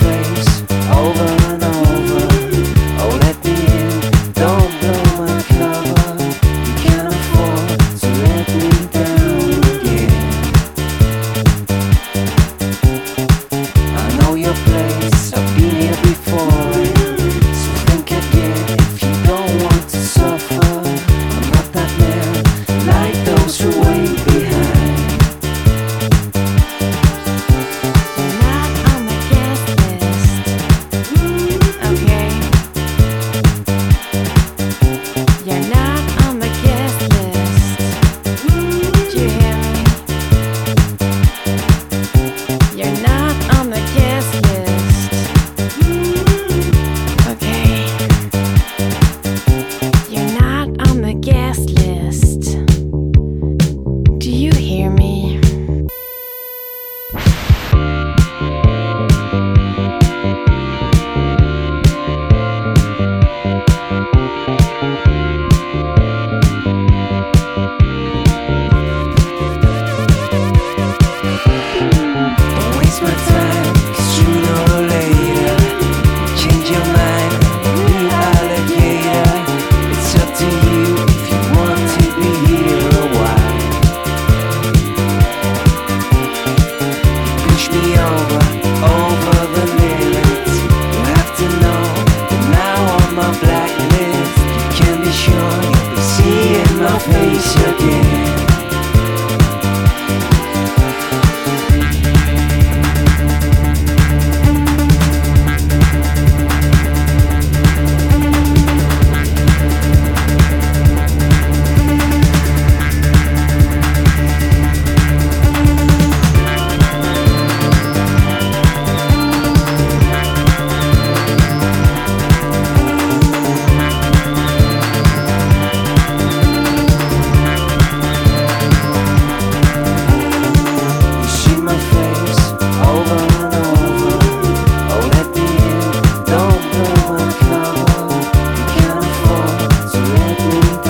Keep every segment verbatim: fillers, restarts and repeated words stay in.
face over and over. Oh, let me in, don't blow my cover. You can't afford to let me down again. I know your place, I've been here before. So think again if you don't want to suffer. I'm not that man like those who wait behind. Face again.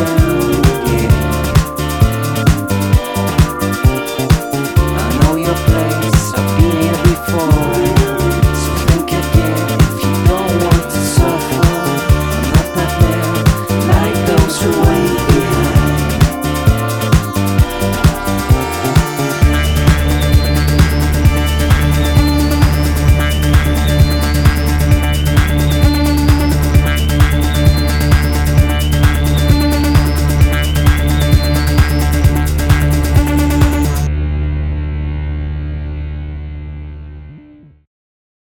Your place.